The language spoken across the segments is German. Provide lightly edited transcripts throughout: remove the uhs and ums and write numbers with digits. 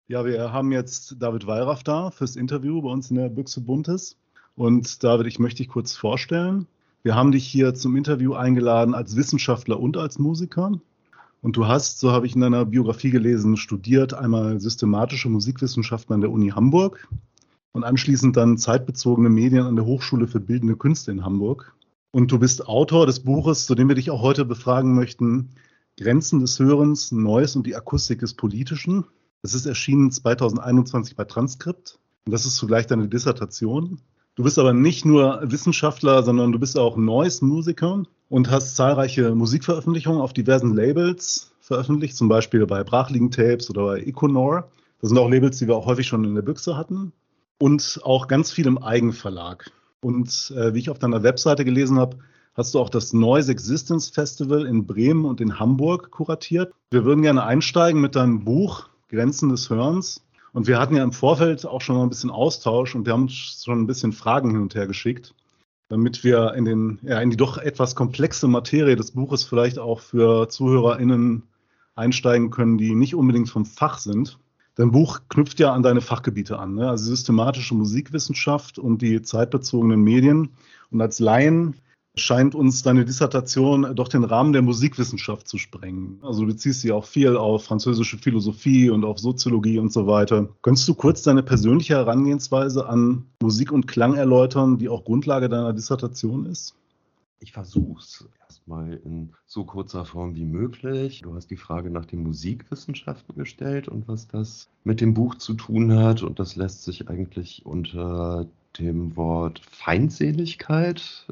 Ja, wir haben jetzt David Wallraff da fürs Interview bei uns in der Büchse Buntes. Und David, ich möchte dich kurz vorstellen. Wir haben dich hier zum Interview eingeladen als Wissenschaftler und als Musiker. Und du hast, so habe ich in deiner Biografie gelesen, studiert einmal systematische Musikwissenschaften an der Uni Hamburg und anschließend dann zeitbezogene Medien an der Hochschule für Bildende Künste in Hamburg. Und du bist Autor des Buches, zu dem wir dich auch heute befragen möchten, Grenzen des Hörens, Neues und die Akustik des Politischen. Das ist erschienen 2021 bei Transkript und das ist zugleich deine Dissertation. Du bist aber nicht nur Wissenschaftler, sondern du bist auch Noise-Musiker und hast zahlreiche Musikveröffentlichungen auf diversen Labels veröffentlicht, zum Beispiel bei Brachliegen-Tapes oder bei Econor. Das sind auch Labels, die wir auch häufig schon in der Büchse hatten. Und auch ganz viel im Eigenverlag. Und wie ich auf deiner Webseite gelesen habe, hast du auch das Noise Existence Festival in Bremen und in Hamburg kuratiert. Wir würden gerne einsteigen mit deinem Buch Grenzen des Hörens. Und wir hatten ja im Vorfeld auch schon mal ein bisschen Austausch und wir haben uns schon ein bisschen Fragen hin und her geschickt, damit wir in die doch etwas komplexe Materie des Buches vielleicht auch für ZuhörerInnen einsteigen können, die nicht unbedingt vom Fach sind. Dein Buch knüpft ja an deine Fachgebiete an, ne? Also systematische Musikwissenschaft und die zeitbezogenen Medien. Und als Laien scheint uns deine Dissertation doch den Rahmen der Musikwissenschaft zu sprengen. Also du beziehst sie auch viel auf französische Philosophie und auf Soziologie und so weiter. Könntest du kurz deine persönliche Herangehensweise an Musik und Klang erläutern, die auch Grundlage deiner Dissertation ist? Ich versuche es erstmal in so kurzer Form wie möglich. Du hast die Frage nach den Musikwissenschaften gestellt und was das mit dem Buch zu tun hat. Und das lässt sich eigentlich unter dem Wort Feindseligkeit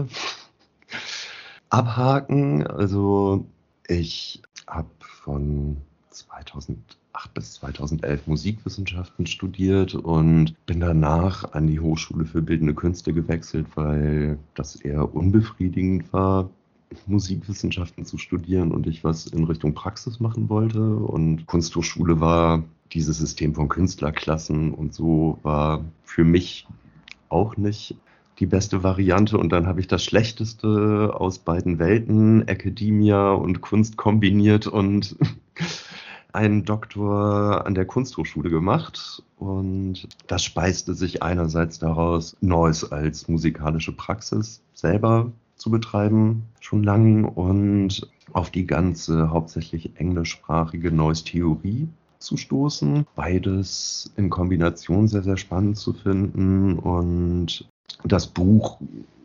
abhaken. Also ich habe von 2008 bis 2011 Musikwissenschaften studiert und bin danach an die Hochschule für Bildende Künste gewechselt, weil das eher unbefriedigend war, Musikwissenschaften zu studieren und ich was in Richtung Praxis machen wollte. Und Kunsthochschule war dieses System von Künstlerklassen und so war für mich auch nicht die beste Variante. Und dann habe ich das Schlechteste aus beiden Welten, Academia und Kunst kombiniert und einen Doktor an der Kunsthochschule gemacht. Und das speiste sich einerseits daraus, Noise als musikalische Praxis selber zu betreiben, schon lang, und auf die ganze hauptsächlich englischsprachige Noise-Theorie zu stoßen. Beides in Kombination sehr, sehr spannend zu finden. Und das Buch,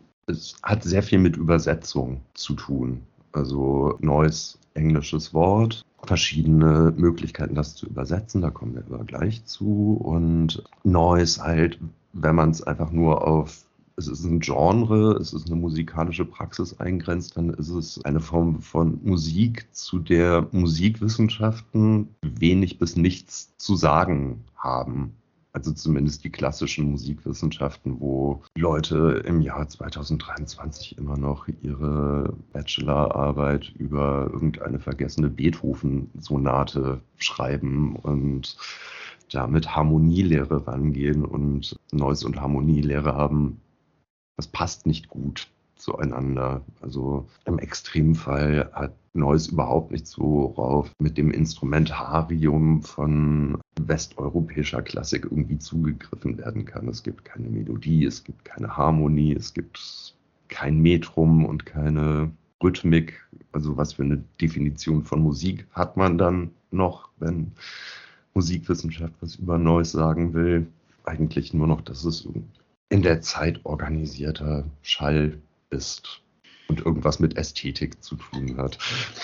es hat sehr viel mit Übersetzung zu tun. Also Noise, englisches Wort, verschiedene Möglichkeiten, das zu übersetzen, da kommen wir aber gleich zu. Und Noise halt, wenn man es einfach nur auf, es ist ein Genre, es ist eine musikalische Praxis eingrenzt, dann ist es eine Form von Musik, zu der Musikwissenschaften wenig bis nichts zu sagen haben. Also zumindest die klassischen Musikwissenschaften, wo Leute im Jahr 2023 immer noch ihre Bachelorarbeit über irgendeine vergessene Beethoven-Sonate schreiben und damit Harmonielehre rangehen. Und Noise und Harmonielehre haben, das passt nicht gut zueinander. Also im Extremfall hat Noise überhaupt nichts, worauf mit dem Instrumentarium von westeuropäischer Klassik irgendwie zugegriffen werden kann. Es gibt keine Melodie, es gibt keine Harmonie, es gibt kein Metrum und keine Rhythmik. Also was für eine Definition von Musik hat man dann noch, wenn Musikwissenschaft was über Noise sagen will? Eigentlich nur noch, dass es in der Zeit organisierter Schall ist und irgendwas mit Ästhetik zu tun hat.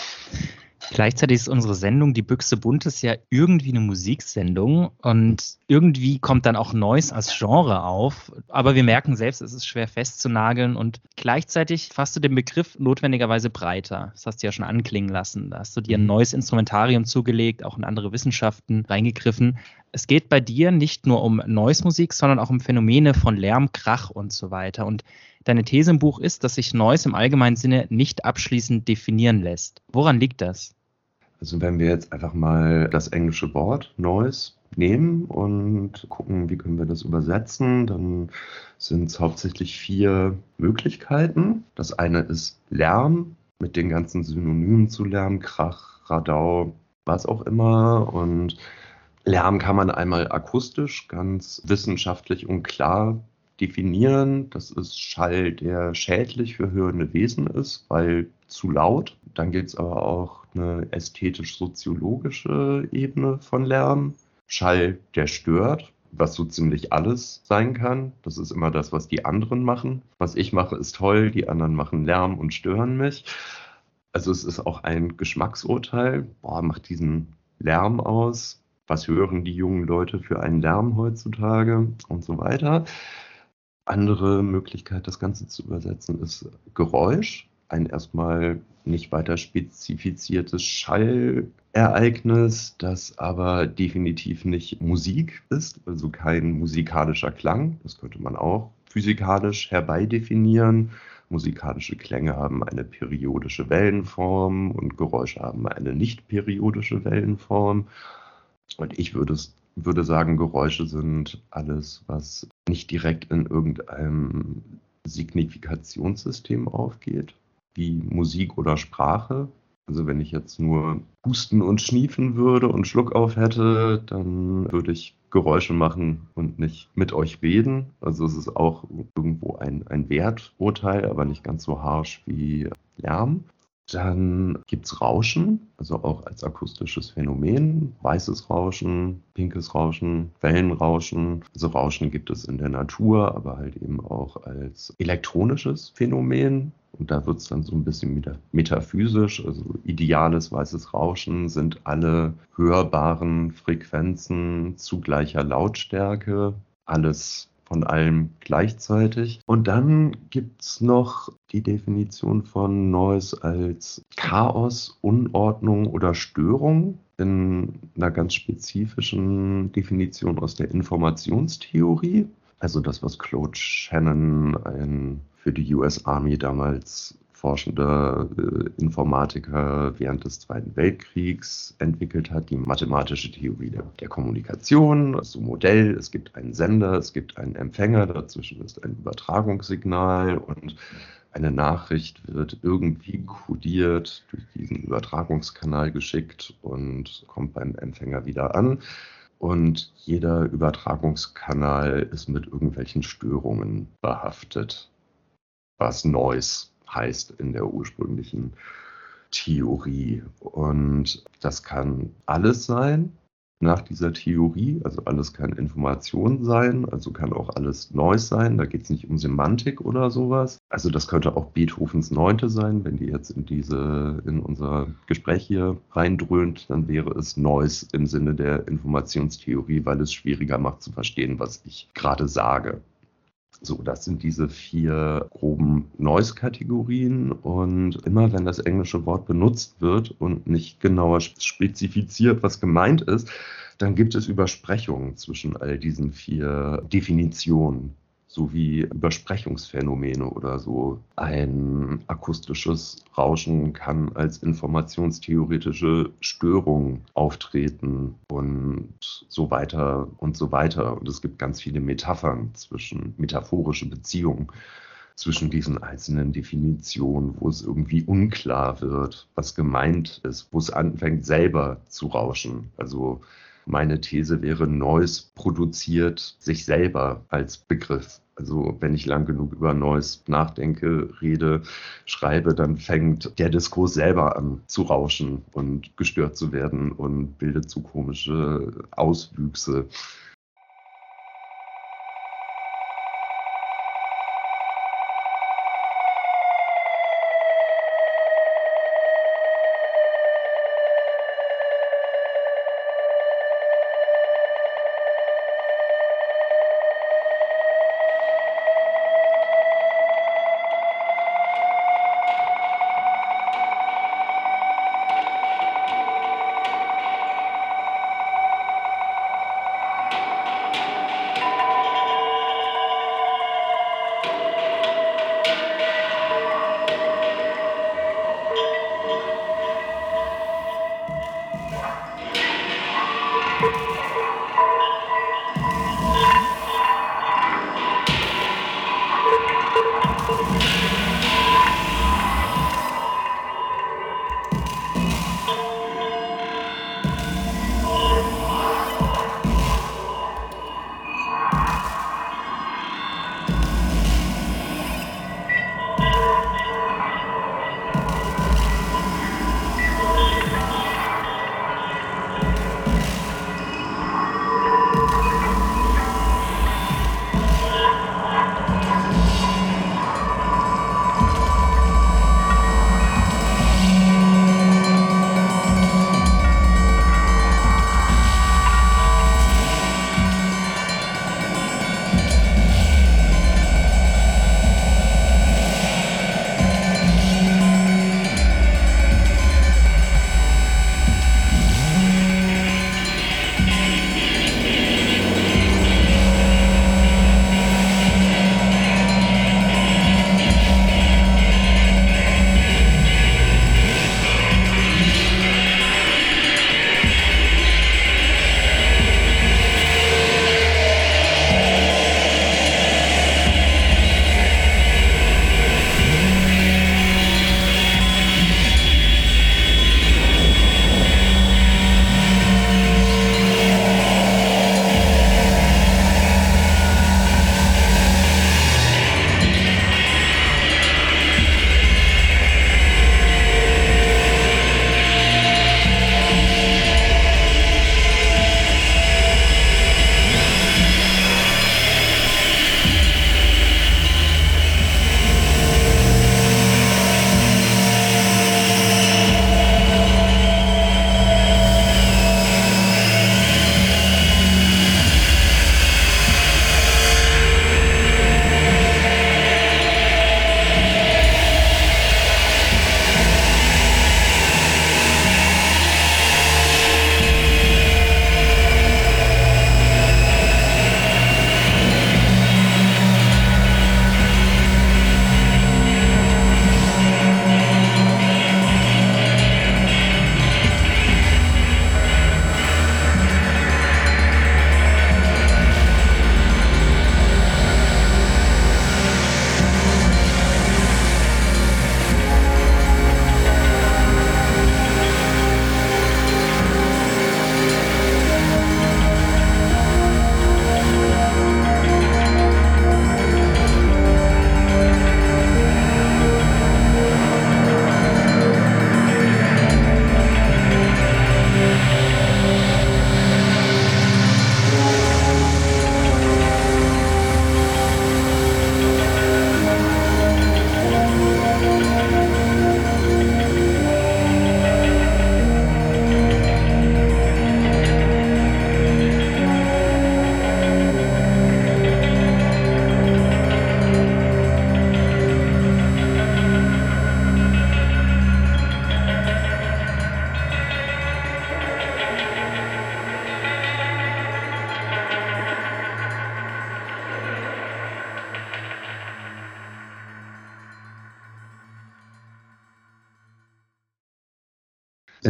Gleichzeitig ist unsere Sendung, die Büchse Buntes, ja irgendwie eine Musiksendung und irgendwie kommt dann auch Noise als Genre auf. Aber wir merken selbst, es ist schwer festzunageln und gleichzeitig fasst du den Begriff notwendigerweise breiter. Das hast du ja schon anklingen lassen. Da hast du dir ein neues Instrumentarium zugelegt, auch in andere Wissenschaften reingegriffen. Es geht bei dir nicht nur um Noise-Musik, sondern auch um Phänomene von Lärm, Krach und so weiter. Und deine These im Buch ist, dass sich Noise im allgemeinen Sinne nicht abschließend definieren lässt. Woran liegt das? Also wenn wir jetzt einfach mal das englische Wort Noise nehmen und gucken, wie können wir das übersetzen, dann sind es hauptsächlich 4 Möglichkeiten. Das eine ist Lärm mit den ganzen Synonymen zu Lärm, Krach, Radau, was auch immer. Und Lärm kann man einmal akustisch ganz wissenschaftlich und klar definieren. Das ist Schall, der schädlich für hörende Wesen ist, weil zu laut. Dann gibt es aber auch eine ästhetisch-soziologische Ebene von Lärm. Schall, der stört, was so ziemlich alles sein kann. Das ist immer das, was die anderen machen. Was ich mache, ist toll, die anderen machen Lärm und stören mich. Also es ist auch ein Geschmacksurteil. Boah, macht diesen Lärm aus. Was hören die jungen Leute für einen Lärm heutzutage und so weiter. Andere Möglichkeit, das Ganze zu übersetzen, ist Geräusch. Ein erstmal nicht weiter spezifiziertes Schallereignis, das aber definitiv nicht Musik ist, also kein musikalischer Klang. Das könnte man auch physikalisch herbeidefinieren. Musikalische Klänge haben eine periodische Wellenform und Geräusche haben eine nicht periodische Wellenform. Und ich würde sagen, Geräusche sind alles, was nicht direkt in irgendeinem Signifikationssystem aufgeht, wie Musik oder Sprache. Also wenn ich jetzt nur husten und schniefen würde und Schluck auf hätte, dann würde ich Geräusche machen und nicht mit euch reden. Also es ist auch irgendwo ein Werturteil, aber nicht ganz so harsch wie Lärm. Dann gibt es Rauschen, also auch als akustisches Phänomen. Weißes Rauschen, pinkes Rauschen, Wellenrauschen. Also Rauschen gibt es in der Natur, aber halt eben auch als elektronisches Phänomen. Und da wird es dann so ein bisschen metaphysisch. Also ideales weißes Rauschen sind alle hörbaren Frequenzen zu gleicher Lautstärke. Alles von allem gleichzeitig. Und dann gibt es noch die Definition von Noise als Chaos, Unordnung oder Störung in einer ganz spezifischen Definition aus der Informationstheorie. Also das, was Claude Shannon, ein für die US Army damals forschender Informatiker während des Zweiten Weltkriegs entwickelt hat, die mathematische Theorie der Kommunikation, also Modell, es gibt einen Sender, es gibt einen Empfänger, dazwischen ist ein Übertragungssignal und eine Nachricht wird irgendwie kodiert, durch diesen Übertragungskanal geschickt und kommt beim Empfänger wieder an. Und jeder Übertragungskanal ist mit irgendwelchen Störungen behaftet, was Noise heißt in der ursprünglichen Theorie. Und das kann alles sein nach dieser Theorie. Also alles kann Information sein, also kann auch alles Noise sein. Da geht es nicht um Semantik oder sowas. Also das könnte auch Beethovens Neunte sein. Wenn die jetzt in unser Gespräch hier reindröhnt, dann wäre es Noise im Sinne der Informationstheorie, weil es schwieriger macht zu verstehen, was ich gerade sage. So, das sind diese 4 groben Noise-Kategorien und immer wenn das englische Wort benutzt wird und nicht genauer spezifiziert, was gemeint ist, dann gibt es Übersprechungen zwischen all diesen 4 Definitionen, sowie Übersprechungsphänomene oder so. Ein akustisches Rauschen kann als informationstheoretische Störung auftreten und so weiter und so weiter. Und es gibt ganz viele metaphorische Beziehungen zwischen diesen einzelnen Definitionen, wo es irgendwie unklar wird, was gemeint ist, wo es anfängt selber zu rauschen. Also meine These wäre, Noise produziert sich selber als Begriff. Also wenn ich lang genug über Noise nachdenke, rede, schreibe, dann fängt der Diskurs selber an zu rauschen und gestört zu werden und bildet so komische Auswüchse.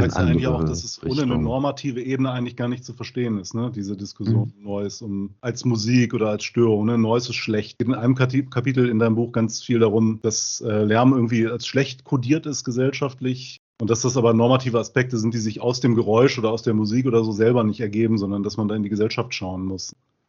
heißt ja eigentlich auch, dass es ohne eine Richtung. normative Ebene eigentlich gar nicht zu verstehen ist, ne? Diese Diskussion Noise als Musik oder als Störung. Ne? Noise ist schlecht. Es geht in einem Kapitel in deinem Buch ganz viel darum, dass Lärm irgendwie als schlecht kodiert ist gesellschaftlich. Und dass das aber normative Aspekte sind, die sich aus dem Geräusch oder aus der Musik oder so selber nicht ergeben, sondern dass man da in die Gesellschaft schauen muss.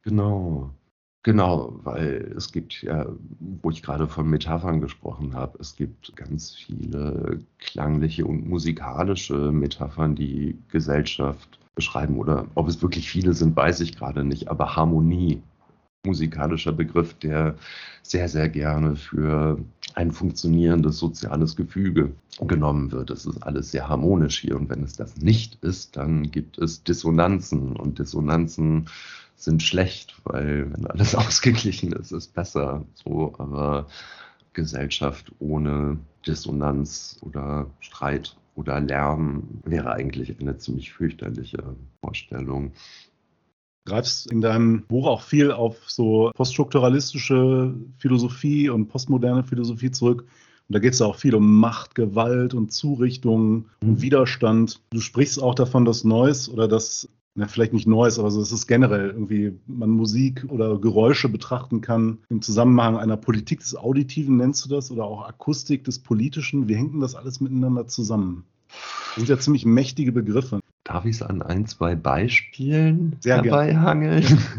Genau, weil es gibt ja, wo ich gerade von Metaphern gesprochen habe, es gibt ganz viele klangliche und musikalische Metaphern, die Gesellschaft beschreiben. Oder ob es wirklich viele sind, weiß ich gerade nicht. Aber Harmonie, musikalischer Begriff, der sehr, sehr gerne für ein funktionierendes soziales Gefüge genommen wird. Es ist alles sehr harmonisch hier. Und wenn es das nicht ist, dann gibt es Dissonanzen. Und Dissonanzen sind schlecht, weil wenn alles ausgeglichen ist, ist besser. So, aber Gesellschaft ohne Dissonanz oder Streit oder Lärm wäre eigentlich eine ziemlich fürchterliche Vorstellung. Greifst in deinem Buch auch viel auf so poststrukturalistische Philosophie und postmoderne Philosophie zurück. Und da geht es auch viel um Macht, Gewalt und Zurichtung und Widerstand. Du sprichst auch davon, dass Noise oder das, vielleicht nicht Noise, aber so, dass es generell irgendwie man Musik oder Geräusche betrachten kann im Zusammenhang einer Politik des Auditiven, nennst du das, oder auch Akustik des Politischen. Wie hängt denn das alles miteinander zusammen? Das sind ja ziemlich mächtige Begriffe. Darf ich es an 2 Beispielen Sehr herbeihangeln?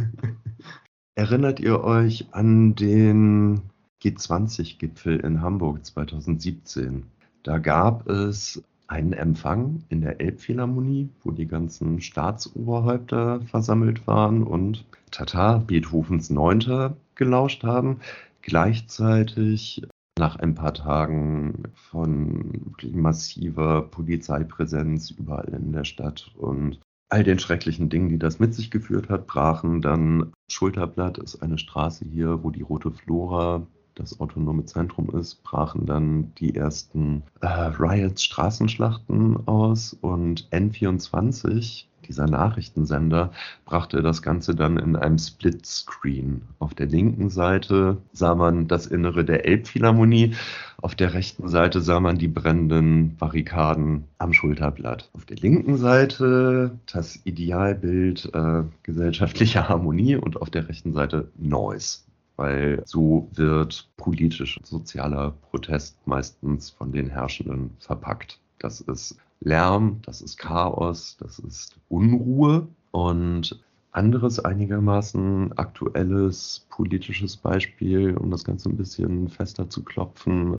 Erinnert ihr euch an den G20-Gipfel in Hamburg 2017? Da gab es einen Empfang in der Elbphilharmonie, wo die ganzen Staatsoberhäupter versammelt waren und Beethovens 9. gelauscht haben. Gleichzeitig nach ein paar Tagen von massiver Polizeipräsenz überall in der Stadt und all den schrecklichen Dingen, die das mit sich geführt hat, brachen dann Schulterblatt, ist eine Straße hier, wo die Rote Flora das autonome Zentrum ist, brachen dann die ersten Riots, Straßenschlachten aus und N24, dieser Nachrichtensender, brachte das Ganze dann in einem Splitscreen. Auf der linken Seite sah man das Innere der Elbphilharmonie, auf der rechten Seite sah man die brennenden Barrikaden am Schulterblatt. Auf der linken Seite das Idealbild gesellschaftlicher Harmonie und auf der rechten Seite Noise. Weil so wird politisch sozialer Protest meistens von den Herrschenden verpackt. Das ist Lärm, das ist Chaos, das ist Unruhe. Und anderes einigermaßen aktuelles politisches Beispiel, um das Ganze ein bisschen fester zu klopfen,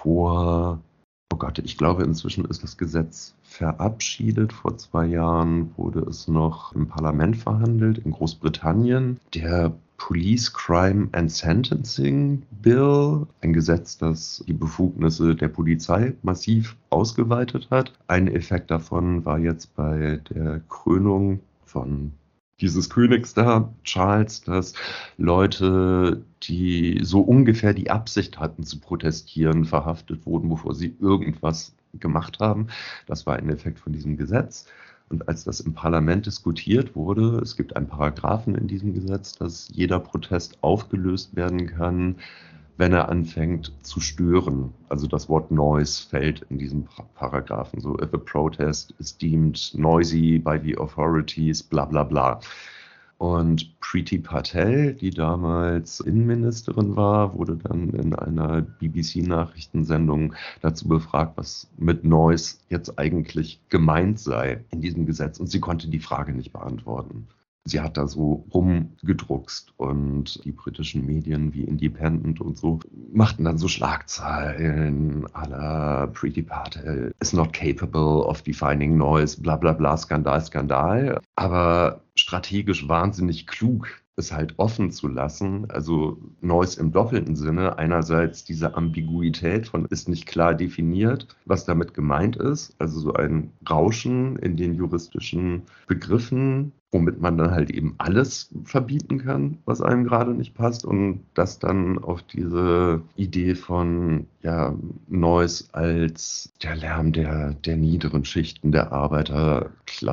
ich glaube, inzwischen ist das Gesetz verabschiedet. Vor 2 Jahren wurde es noch im Parlament verhandelt in Großbritannien. Der Police Crime and Sentencing Bill, ein Gesetz, das die Befugnisse der Polizei massiv ausgeweitet hat. Ein Effekt davon war jetzt bei der Krönung von dieses Königs da, Charles, dass Leute, die so ungefähr die Absicht hatten zu protestieren, verhaftet wurden, bevor sie irgendwas gemacht haben. Das war ein Effekt von diesem Gesetz. Und als das im Parlament diskutiert wurde, es gibt einen Paragraphen in diesem Gesetz, dass jeder Protest aufgelöst werden kann, wenn er anfängt zu stören. Also das Wort Noise fällt in diesem Paragraphen. So, if a protest is deemed noisy by the authorities, bla bla bla. Und Priti Patel, die damals Innenministerin war, wurde dann in einer BBC-Nachrichtensendung dazu befragt, was mit Noise jetzt eigentlich gemeint sei in diesem Gesetz. Und sie konnte die Frage nicht beantworten. Sie hat da so rumgedruckst und die britischen Medien wie Independent und so machten dann so Schlagzeilen à la Priti Patel is not capable of defining noise, bla bla bla, Skandal, Skandal. Aber strategisch wahnsinnig klug, es halt offen zu lassen, also Noise im doppelten Sinne, einerseits diese Ambiguität von ist nicht klar definiert, was damit gemeint ist, also so ein Rauschen in den juristischen Begriffen, womit man dann halt eben alles verbieten kann, was einem gerade nicht passt und das dann auf diese Idee von Noise als der Lärm der niederen Schichten der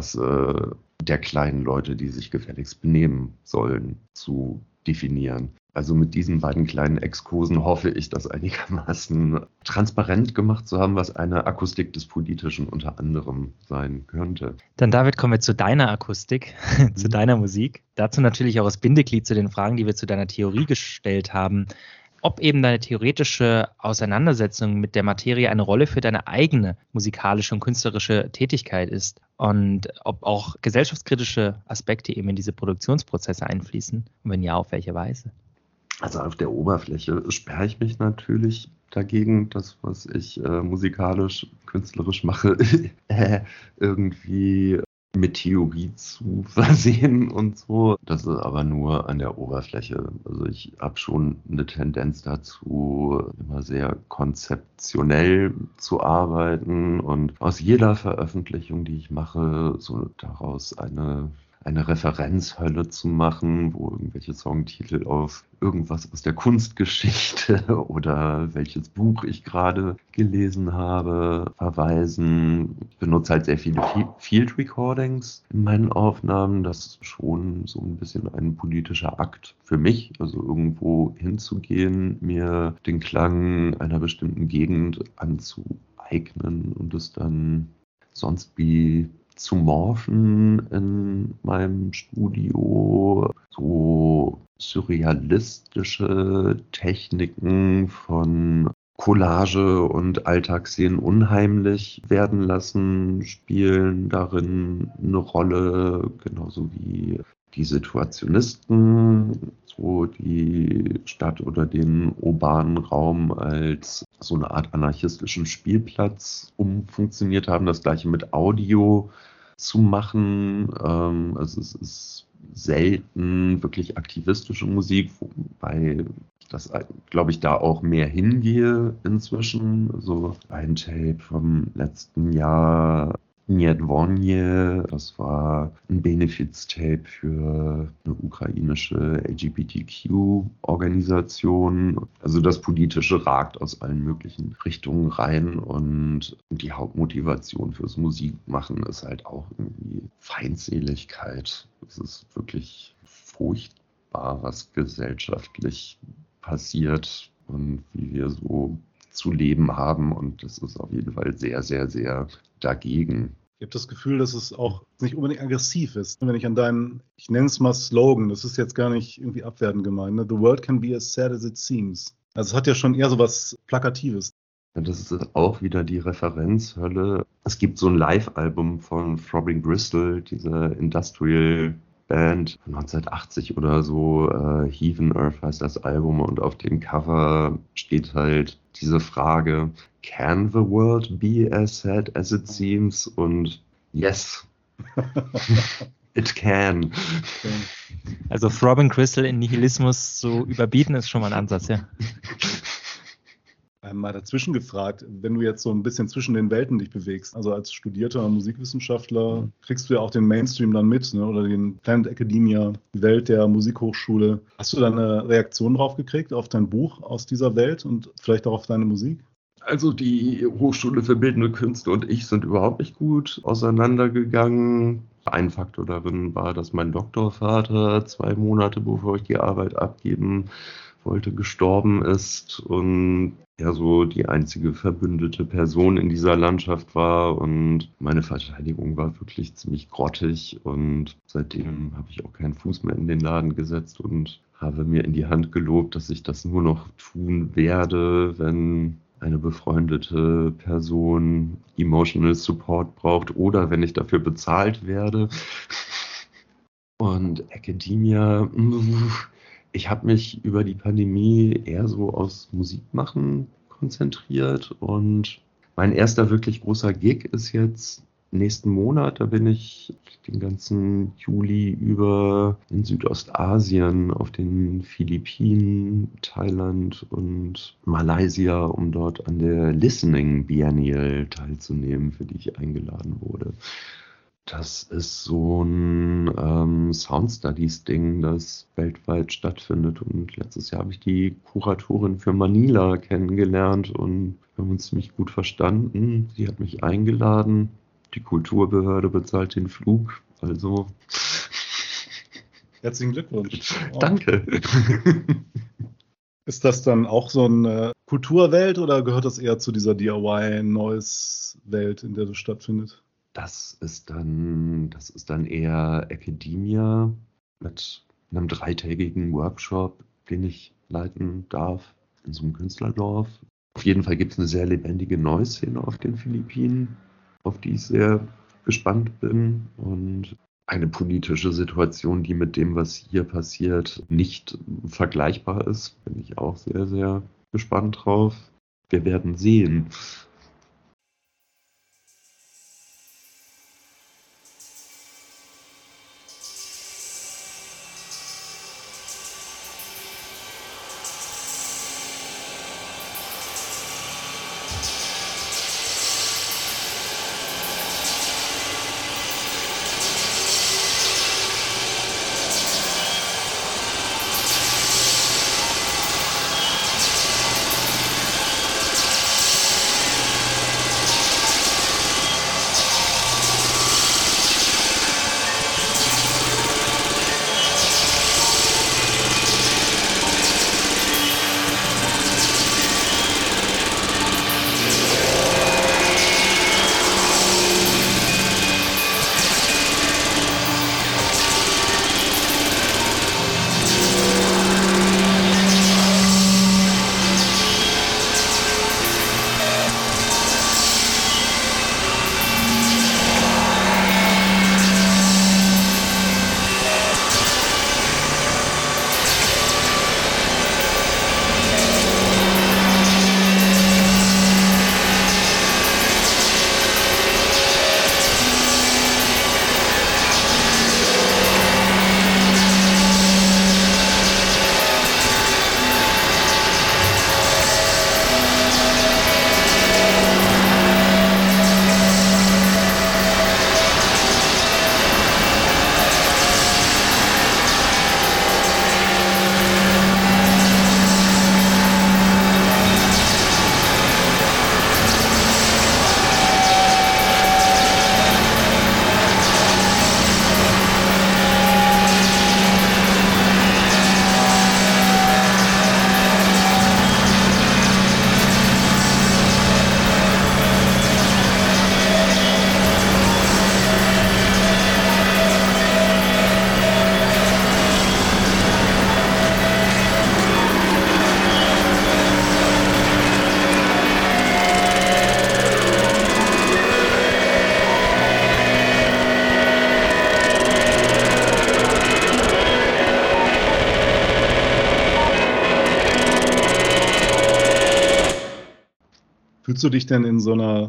Arbeiterklasse, der kleinen Leute, die sich gefälligst benehmen sollen, zu definieren. Also mit diesen beiden kleinen Exkursen hoffe ich, das einigermaßen transparent gemacht zu haben, was eine Akustik des Politischen unter anderem sein könnte. Dann, David, kommen wir zu deiner Akustik, zu deiner Musik. Dazu natürlich auch das Bindeglied zu den Fragen, die wir zu deiner Theorie gestellt haben. Ob eben deine theoretische Auseinandersetzung mit der Materie eine Rolle für deine eigene musikalische und künstlerische Tätigkeit ist und ob auch gesellschaftskritische Aspekte eben in diese Produktionsprozesse einfließen und wenn ja, auf welche Weise? Also auf der Oberfläche sperre ich mich natürlich dagegen, das, was ich musikalisch, künstlerisch mache, irgendwie mit Theorie zu versehen und so. Das ist aber nur an der Oberfläche. Also ich habe schon eine Tendenz dazu, immer sehr konzeptionell zu arbeiten und aus jeder Veröffentlichung, die ich mache, so daraus eine Referenzhölle zu machen, wo irgendwelche Songtitel auf irgendwas aus der Kunstgeschichte oder welches Buch ich gerade gelesen habe verweisen. Ich benutze halt sehr viele Field Recordings in meinen Aufnahmen. Das ist schon so ein bisschen ein politischer Akt für mich, also irgendwo hinzugehen, mir den Klang einer bestimmten Gegend anzueignen und es dann sonst wie zu morphen in meinem Studio, so surrealistische Techniken von Collage und Alltagsszenen unheimlich werden lassen, spielen darin eine Rolle, genauso wie die Situationisten, so die Stadt oder den urbanen Raum als so eine Art anarchistischen Spielplatz umfunktioniert haben. Das gleiche mit Audio zu machen. Also es ist selten wirklich aktivistische Musik, wobei das, glaube ich, da auch mehr hingehe inzwischen. So ein Tape vom letzten Jahr, Niet Vonje, das war ein Benefiztape für eine ukrainische LGBTQ-Organisation. Also das Politische ragt aus allen möglichen Richtungen rein und die Hauptmotivation fürs Musikmachen ist halt auch irgendwie Feindseligkeit. Es ist wirklich furchtbar, was gesellschaftlich passiert und wie wir so zu leben haben, und das ist auf jeden Fall sehr, sehr, sehr dagegen. Ich habe das Gefühl, dass es auch nicht unbedingt aggressiv ist. Wenn ich an deinen, ich nenne es mal Slogan, das ist jetzt gar nicht irgendwie abwertend gemeint, ne? The world can be as sad as it seems. Also es hat ja schon eher so was Plakatives. Das ist auch wieder die Referenzhölle. Es gibt so ein Live-Album von Throbbing Gristle, dieser Industrial Band, 1980 oder so, Heathen Earth heißt das Album, und auf dem Cover steht halt diese Frage, can the world be as sad as it seems? Und yes, it can. Also Throbbing Gristle in Nihilismus zu überbieten ist schon mal ein Ansatz, ja. Mal dazwischen gefragt, wenn du jetzt so ein bisschen zwischen den Welten dich bewegst, also als studierter Musikwissenschaftler, kriegst du ja auch den Mainstream dann mit, ne? Oder den Planet Academia, die Welt der Musikhochschule. Hast du da eine Reaktion drauf gekriegt auf dein Buch aus dieser Welt und vielleicht auch auf deine Musik? Also die Hochschule für Bildende Künste und ich sind überhaupt nicht gut auseinandergegangen. Ein Faktor darin war, dass mein Doktorvater 2 Monate bevor ich die Arbeit abgeben wollte, gestorben ist und er so die einzige verbündete Person in dieser Landschaft war, und meine Verteidigung war wirklich ziemlich grottig, und seitdem habe ich auch keinen Fuß mehr in den Laden gesetzt und habe mir in die Hand gelobt, dass ich das nur noch tun werde, wenn eine befreundete Person Emotional Support braucht oder wenn ich dafür bezahlt werde. Und Academia, ich habe mich über die Pandemie eher so aufs Musikmachen konzentriert, und mein erster wirklich großer Gig ist jetzt nächsten Monat. Da bin ich den ganzen Juli über in Südostasien, auf den Philippinen, Thailand und Malaysia, um dort an der Listening Biennial teilzunehmen, für die ich eingeladen wurde. Das ist so ein Sound Studies Ding, das weltweit stattfindet, und letztes Jahr habe ich die Kuratorin für Manila kennengelernt und wir haben uns ziemlich gut verstanden. Sie hat mich eingeladen, die Kulturbehörde bezahlt den Flug, also Herzlichen Glückwunsch. Danke. Ist das dann auch so eine Kulturwelt oder gehört das eher zu dieser DIY-Noise-Welt, in der das stattfindet? Das ist dann eher Academia mit einem 3-tägigen Workshop, den ich leiten darf in so einem Künstlerdorf. Auf jeden Fall gibt es eine sehr lebendige Noise-Szene auf den Philippinen, auf die ich sehr gespannt bin, und eine politische Situation, die mit dem, was hier passiert, nicht vergleichbar ist. Bin ich auch sehr, sehr gespannt drauf. Wir werden sehen. Fühlst du dich denn in so einer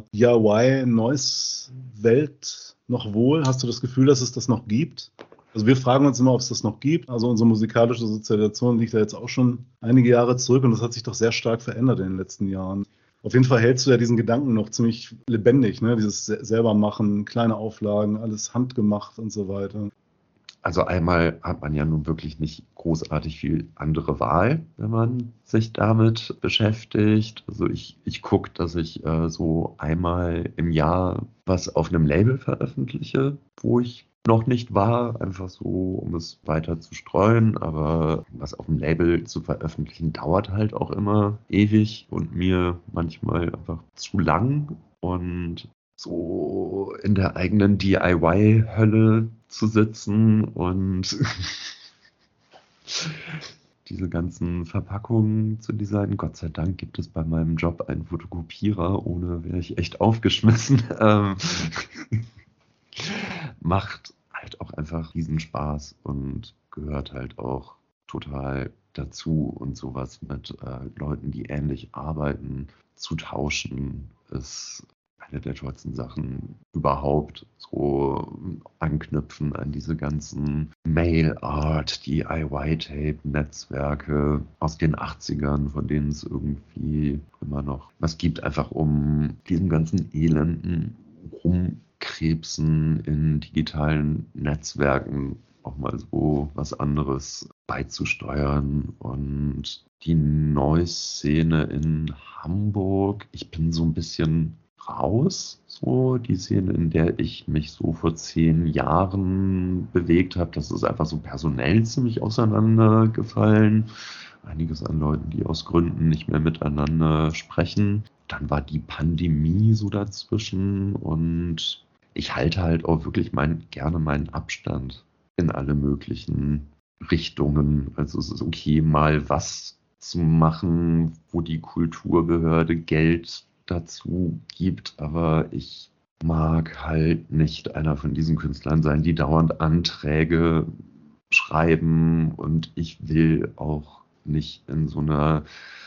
DIY-Noise-Welt noch wohl? Hast du das Gefühl, dass es das noch gibt? Also wir fragen uns immer, ob es das noch gibt. Also unsere musikalische Sozialisation liegt ja jetzt auch schon einige Jahre zurück und das hat sich doch sehr stark verändert in den letzten Jahren. Auf jeden Fall hältst du ja diesen Gedanken noch ziemlich lebendig, ne? Dieses selber machen, kleine Auflagen, alles handgemacht und so weiter. Also einmal hat man ja nun wirklich nicht großartig viel andere Wahl, wenn man sich damit beschäftigt. Also ich gucke, dass ich so einmal im Jahr was auf einem Label veröffentliche, wo ich noch nicht war, einfach so, um es weiter zu streuen. Aber was auf dem Label zu veröffentlichen, dauert halt auch immer ewig und mir manchmal einfach zu lang. Und so in der eigenen DIY-Hölle zu sitzen und diese ganzen Verpackungen zu designen. Gott sei Dank gibt es bei meinem Job einen Fotokopierer, ohne wäre ich echt aufgeschmissen. Macht halt auch einfach riesen Spaß und gehört halt auch total dazu, und sowas mit Leuten, die ähnlich arbeiten, zu tauschen, ist eine der tollsten Sachen überhaupt. So anknüpfen an diese ganzen Mail-Art, DIY-Tape-Netzwerke aus den 80ern, von denen es irgendwie immer noch was gibt, einfach um diesem ganzen elenden Rumkrebsen in digitalen Netzwerken auch mal so was anderes beizusteuern. Und die Noise-Szene in Hamburg, ich bin so ein bisschen raus, so die Szene, in der ich mich so vor 10 Jahren bewegt habe, das ist einfach so personell ziemlich auseinandergefallen. einiges an Leuten, die aus Gründen nicht mehr miteinander sprechen. Dann war die Pandemie so dazwischen und ich halte halt auch wirklich gerne meinen Abstand in alle möglichen Richtungen. Also es ist okay, mal was zu machen, wo die Kulturbehörde Geld dazu gibt, aber ich mag halt nicht einer von diesen Künstlern sein, die dauernd Anträge schreiben, und ich will auch nicht in so einer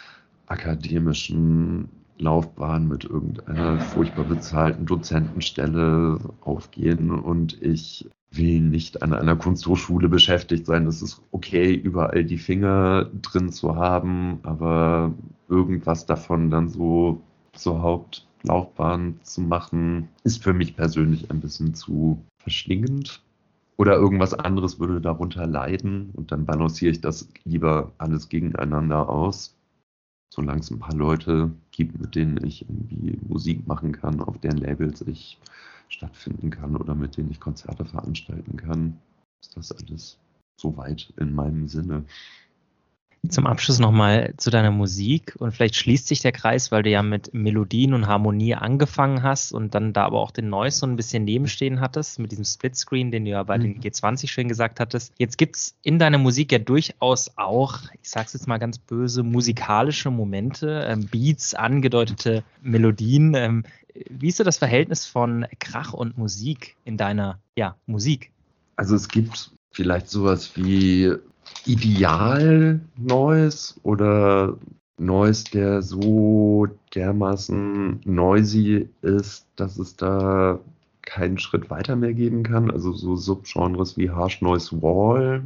akademischen Laufbahn mit irgendeiner furchtbar bezahlten Dozentenstelle aufgehen, und ich will nicht an einer Kunsthochschule beschäftigt sein. Es ist okay, überall die Finger drin zu haben, aber irgendwas davon dann so zur Hauptlaufbahn zu machen, ist für mich persönlich ein bisschen zu verschlingend. Oder irgendwas anderes würde darunter leiden, und dann balanciere ich das lieber alles gegeneinander aus, solange es ein paar Leute gibt, mit denen ich irgendwie Musik machen kann, auf deren Labels ich stattfinden kann oder mit denen ich Konzerte veranstalten kann. Ist das alles soweit in meinem Sinne? Zum Abschluss nochmal zu deiner Musik, und vielleicht schließt sich der Kreis, weil du ja mit Melodien und Harmonie angefangen hast und dann da aber auch den Noise so ein bisschen nebenstehen hattest, mit diesem Splitscreen, den du ja bei den G20 schön gesagt hattest. Jetzt gibt's in deiner Musik ja durchaus auch, ich sag's jetzt mal ganz böse, musikalische Momente, Beats, angedeutete Melodien. Wie ist so das Verhältnis von Krach und Musik in deiner Musik? Also es gibt vielleicht sowas wie Ideal-Noise oder Noise, der so dermaßen noisy ist, dass es da keinen Schritt weiter mehr geben kann. Also so Subgenres wie Harsh Noise Wall.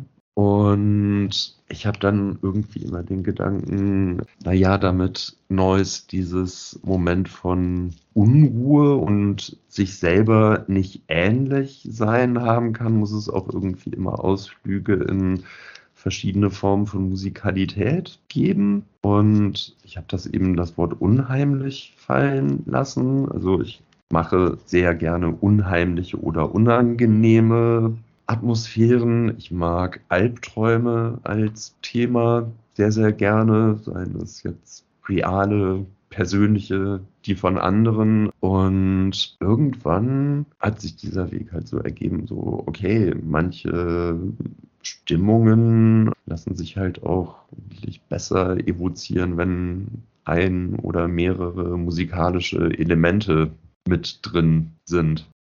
Und ich habe dann irgendwie immer den Gedanken, damit Noise dieses Moment von Unruhe und sich selber nicht ähnlich sein haben kann, muss es auch irgendwie immer Ausflüge in verschiedene Formen von Musikalität geben. Und ich habe das Wort unheimlich fallen lassen. Also ich mache sehr gerne unheimliche oder unangenehme Atmosphären. Ich mag Albträume als Thema sehr, sehr gerne, seien es jetzt reale, persönliche, die von anderen. Und irgendwann hat sich dieser Weg halt so ergeben, so okay, manche Stimmungen lassen sich halt auch wirklich besser evozieren, wenn ein oder mehrere musikalische Elemente mit drin sind.